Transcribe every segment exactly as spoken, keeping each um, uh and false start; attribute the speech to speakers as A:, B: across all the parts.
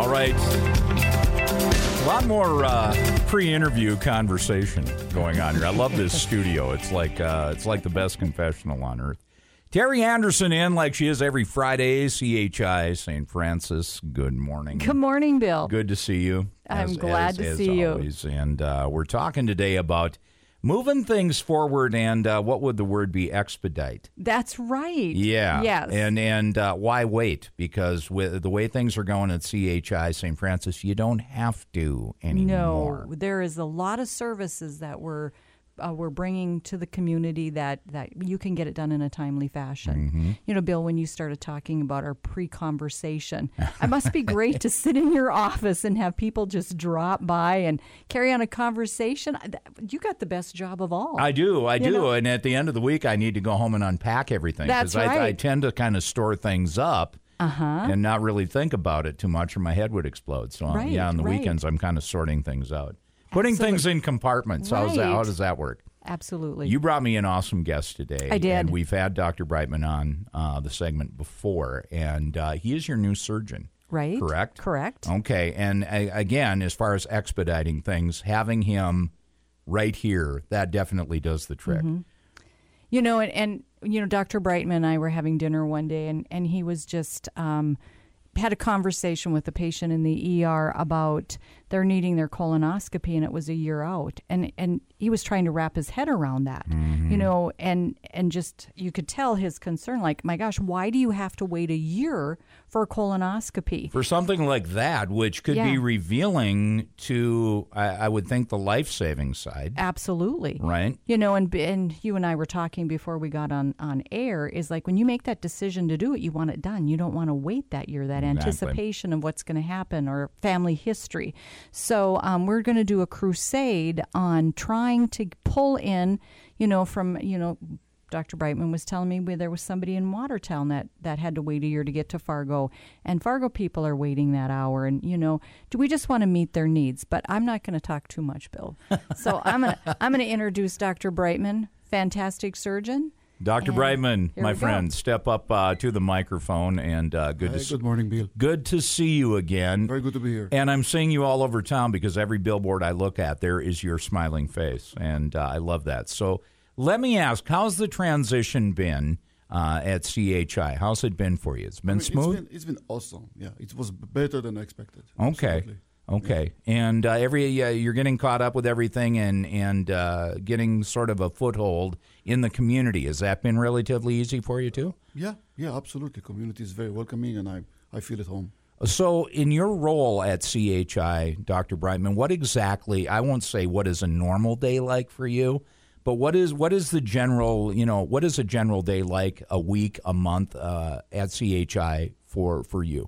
A: All right. A lot more uh, pre-interview conversation going on here. I love this studio. It's like uh, it's like the best confessional on earth. Terry Anderson in like she is every Friday, C H I Saint Francis. Good morning.
B: Good morning, Bill.
A: Good to see you.
B: I'm
A: as,
B: glad
A: as,
B: to
A: as
B: see
A: always.
B: you.
A: And uh, we're talking today about moving things forward and uh, what would the word be? Expedite.
B: That's right.
A: Yeah.
B: Yes.
A: And and uh, why wait? Because with the way things are going at C H I Saint Francis, you don't have to anymore.
B: No, there is a lot of services that we're uh, we're bringing to the community that, that you can get it done in a timely fashion.
A: Mm-hmm.
B: You know, Bill, when you started talking about our pre-conversation, it must be great to sit in your office and have people just drop by and carry on a conversation. You got the best job of all.
A: I do, I
B: You
A: do.
B: know?
A: And at the end of the week, I need to go home and unpack everything.
B: That's
A: I, I
B: right.
A: tend to kind of store things up.
B: Uh-huh.
A: And not really think about it too much, or my head would explode. So, um,
B: Right,
A: yeah, on the
B: right.
A: weekends, I'm kind of sorting things out, putting
B: Absolutely.
A: things in compartments. How's that? How
B: Right.
A: does that work?
B: Absolutely.
A: You brought me an awesome guest today.
B: I did.
A: And we've had Doctor Brightman on uh, the segment before, and uh, he is your new surgeon.
B: Right.
A: Correct?
B: Correct.
A: Okay. And uh, again, as far as expediting things, having him right here, that definitely does the trick.
B: Mm-hmm. You know, and, and, you know, Doctor Brightman and I were having dinner one day, and, and he was just um, had a conversation with a patient in the E R about they're needing their colonoscopy, and it was a year out. And and he was trying to wrap his head around that,
A: Mm-hmm.
B: you know, and, and just you could tell his concern, like, my gosh, why do you have to wait a year for a colonoscopy?
A: For something like that, which could be
B: Yeah.
A: revealing to, I, I would think, the life-saving side,
B: Absolutely.
A: right?
B: You know, and and you and I were talking before we got on, on air, is like when you make that decision to do it, you want it done. You don't want to wait that year, that
A: Exactly.
B: anticipation of what's going to happen or family history. So um, we're going to do a crusade on trying to pull in, you know, from, you know, Doctor Brightman was telling me where there was somebody in Watertown that, that had to wait a year to get to Fargo, and Fargo people are waiting that hour. And, you know, do we just want to meet their needs? But I'm not going to talk too much, Bill. So I'm going to I'm going to introduce Doctor Brightman, fantastic surgeon.
A: Doctor
B: And
A: Brightman,
B: here
A: my
B: we go.
A: friend, step up uh, to the microphone, and uh, good
C: Hi,
A: to
C: good morning, Bill.
A: good to see you again.
C: Very good to be here.
A: And I'm seeing you all over town because every billboard I look at, there is your smiling face, and uh, I love that. So let me ask, how's the transition been uh, at C H I? How's it been for you? It's been
C: I mean,
A: smooth?
C: It's been, it's been awesome. Yeah, it was better than expected.
A: Okay.
C: Absolutely.
A: Okay. And uh, every uh, you're getting caught up with everything and, and uh, getting sort of a foothold in the community. Has that been relatively easy for you, too?
C: Yeah, yeah, absolutely. Community is very welcoming, and I, I feel at home.
A: So in your role at C H I, Doctor Brightman, what exactly, I won't say what is a normal day like for you, but what is what is the general, you know, what is a general day like, a week, a month uh, at C H I for, for you?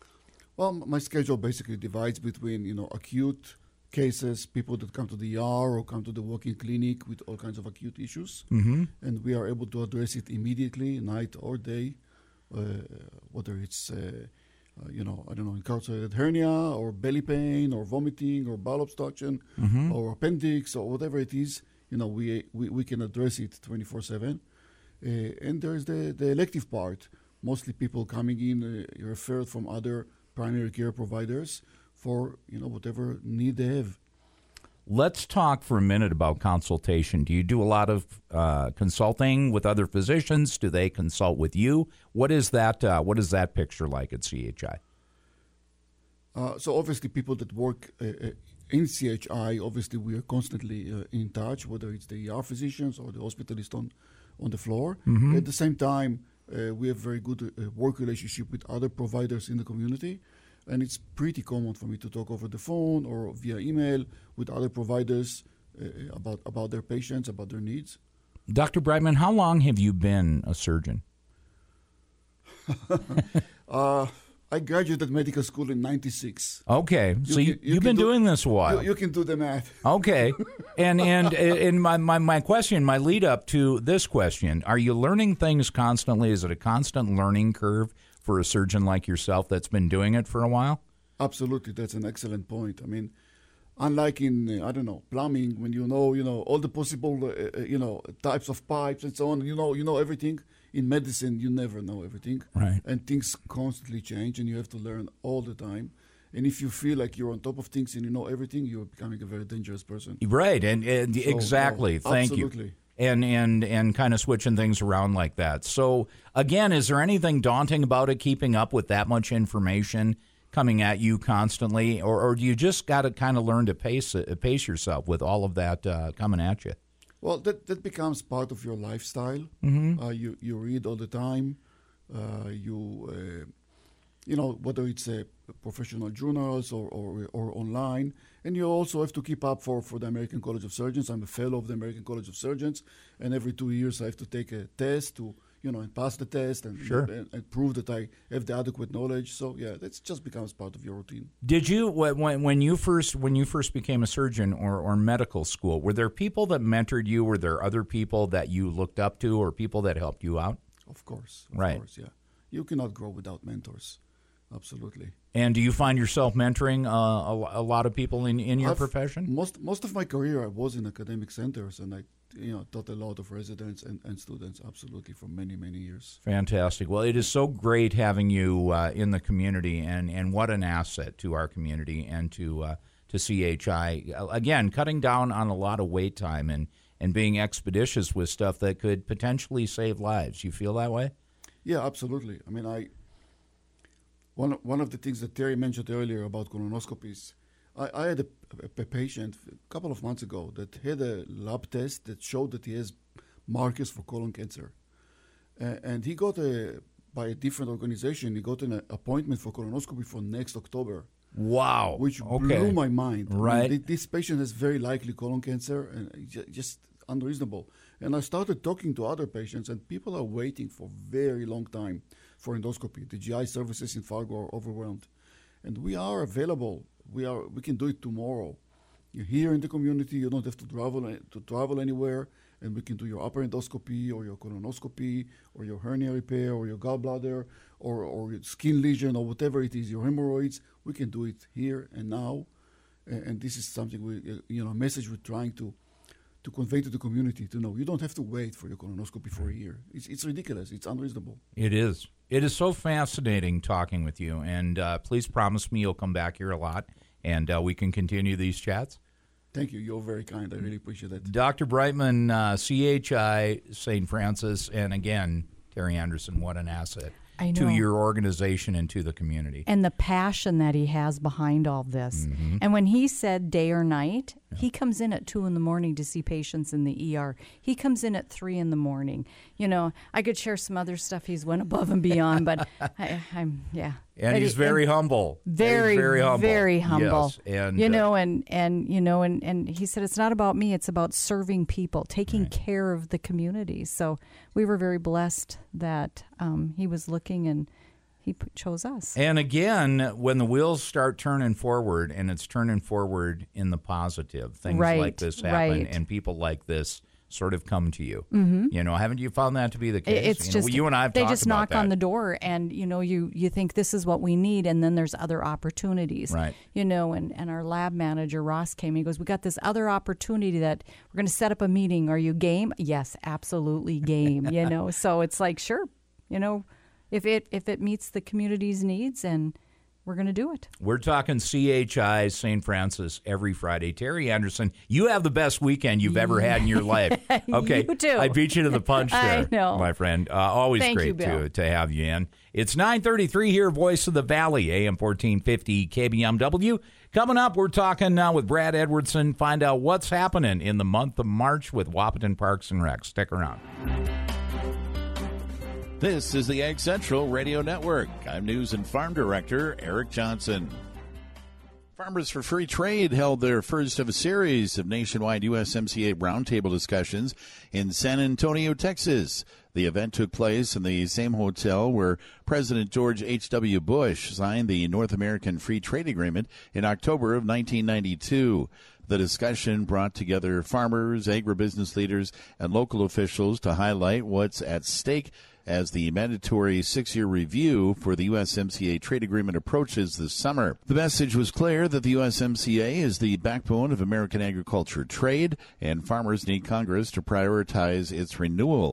C: Well, m- my schedule basically divides between, you know, acute cases, people that come to the E R or come to the walk-in clinic with all kinds of acute issues,
A: Mm-hmm.
C: and we are able to address it immediately, night or day, uh, whether it's, uh, uh, you know, I don't know, incarcerated hernia or belly pain or vomiting or bowel obstruction
A: Mm-hmm.
C: or appendix or whatever it is, you know, we we, we can address it twenty-four seven. Uh, and there's the, the elective part. Mostly people coming in uh, referred from other primary care providers for, you know, whatever need they have.
A: Let's talk for a minute about consultation. Do you do a lot of uh, consulting with other physicians? Do they consult with you? What is that? Uh, what is that picture like at C H I?
C: Uh, so obviously people that work uh, uh, in C H I, obviously we are constantly uh, in touch, whether it's the E R physicians or the hospitalist on, on the floor.
A: Mhm.
C: At the same time, uh, we have very good uh, work relationship with other providers in the community. And it's pretty common for me to talk over the phone or via email with other providers uh, about, about their patients, about their needs.
A: Doctor Brightman, how long have you been a surgeon?
C: Uh, I graduated medical school in ninety-six.
A: Okay, so you,
C: can- you
A: you've
C: can
A: been
C: do-
A: doing this a while.
C: You, you can do the math.
A: Okay, and and and my, my my question, my lead up to this question: are you learning things constantly? Is it a constant learning curve for a surgeon like yourself that's been doing it for a while?
C: Absolutely, that's an excellent point. I mean, unlike in uh, I don't know plumbing, when you know you know all the possible uh, uh, you know types of pipes and so on, you know you know everything. In medicine, you never know everything,
A: Right.
C: and things constantly change, and you have to learn all the time. And if you feel like you're on top of things and you know everything, you're becoming a very dangerous person.
A: Right, and, and
C: So,
A: exactly.
C: oh,
A: Thank
C: absolutely.
A: you. And and and kind of switching things around like that. So again, is there anything daunting about it? Keeping up with that much information coming at you constantly, or, or do you just got to kind of learn to pace it, pace yourself with all of that uh, coming at you?
C: Well, that, that becomes part of your lifestyle.
A: Mm-hmm.
C: Uh, you you read all the time. Uh, you uh, you know, whether it's uh, professional journals or, or or online, and you also have to keep up for, for the American College of Surgeons. I'm a fellow of the American College of Surgeons, and every two years I have to take a test to you know and pass the test and
A: Sure.
C: and, and prove that I have the adequate knowledge. So yeah, that just becomes part of your routine.
A: Did you when when you first when you first became a surgeon or, or medical school? Were there people that mentored you? Were there other people that you looked up to, or people that helped you out?
C: Of course, of
A: Right.
C: course, yeah. You cannot grow without mentors. Absolutely.
A: And do you find yourself mentoring uh, a, a lot of people in, in your
C: I've-
A: profession?
C: Most most of my career I was in academic centers, and I you know taught a lot of residents and, and students. Absolutely, for many many years.
A: Fantastic. Well, it is so great having you uh, in the community, and, and what an asset to our community and to uh, to C H I. Again, cutting down on a lot of wait time and, and being expeditious with stuff that could potentially save lives. You feel that way?
C: Yeah, absolutely. I mean, I one one of the things that Terry mentioned earlier about colonoscopies. I, I had a, a, a patient a couple of months ago that had a lab test that showed that he has markers for colon cancer, uh, and he got a by a different organization. He got an appointment for colonoscopy for next October.
A: Wow.
C: Which
A: okay.
C: blew my mind. I mean,
A: Right.
C: thi- this patient has very likely colon cancer, and it's ju- just unreasonable. And I started talking to other patients, and people are waiting for very long time for endoscopy. The G I services in Fargo are overwhelmed, and we are available. We are. We can do it tomorrow. You're here in the community. You don't have to travel a- to travel anywhere, and we can do your upper endoscopy or your colonoscopy or your hernia repair or your gallbladder or or your skin lesion or whatever it is, your hemorrhoids. We can do it here and now, A- and this is something we, uh, you know, a message we're trying to to convey to the community to know. You don't have to wait for your colonoscopy for a year. It's it's ridiculous. It's unreasonable.
A: It is. It is so fascinating talking with you, and uh, please promise me you'll come back here a lot, and uh, we can continue these chats.
C: Thank you. You're very kind. I really appreciate that.
A: Doctor Brightman, uh, C H I, Saint Francis, and again, Terry Anderson, what an asset
B: I
A: to
B: know.
A: your organization and to the community.
B: And the passion that he has behind all this.
A: Mm-hmm.
B: And when he said day or night, he comes in at two in the morning to see patients in the E R. He comes in at three in the morning. You know, I could share some other stuff he's went above and beyond, but I, I'm yeah.
A: And
B: But
A: he's
B: he-
A: very humble.
B: very,
A: He's very humble.
B: very humble.
A: Yes. And,
B: you
A: uh,
B: know, and and you know, and and he said it's not about me; it's about serving people, taking care of the community. So we were very blessed that um, he was looking and he p- chose us.
A: And again, when the wheels start turning forward, and it's turning forward in the positive, things
B: Right,
A: like this happen,
B: right.
A: and people like this sort of come to you. Mm-hmm. You know, haven't you found that to be the case?
B: It's
A: you know,
B: just
A: you and I have
B: they
A: talked
B: just
A: about
B: knock
A: that.
B: on the door, and you know, you you think this is what we need, and then there's other opportunities.
A: Right.
B: You know, and and our lab manager Ross came. He goes, "We got this other opportunity that we're going to set up a meeting. Are you game?" Yes, absolutely game. You know, so it's like sure, you know, if it if it meets the community's needs, and we're going to do it.
A: We're talking C H I Saint Francis every Friday. Terry Anderson, you have the best weekend you've ever had in your life. Okay,
B: You too.
A: I beat you to the punch there,
B: I know.
A: my friend. Uh, always
B: Thank
A: great
B: you, Bill.
A: to to have you in. It's nine thirty-three here, Voice of the Valley, A M fourteen fifty K B M W. Coming up, we're talking now with Brad Edwardson. Find out what's happening in the month of March with Wahpeton Parks and Rec. Stick around.
D: This is the Ag Central Radio Network. I'm News and Farm Director Eric Johnson. Farmers for Free Trade held their first of a series of nationwide U S M C A roundtable discussions in San Antonio, Texas. The event took place in the same hotel where President George H W. Bush signed the North American Free Trade Agreement in October of nineteen ninety-two. The discussion brought together farmers, agribusiness leaders, and local officials to highlight what's at stake as the mandatory six-year review for the U S M C A trade agreement approaches this summer. The message was clear that the U S M C A is the backbone of American agriculture trade, and farmers need Congress to prioritize its renewal.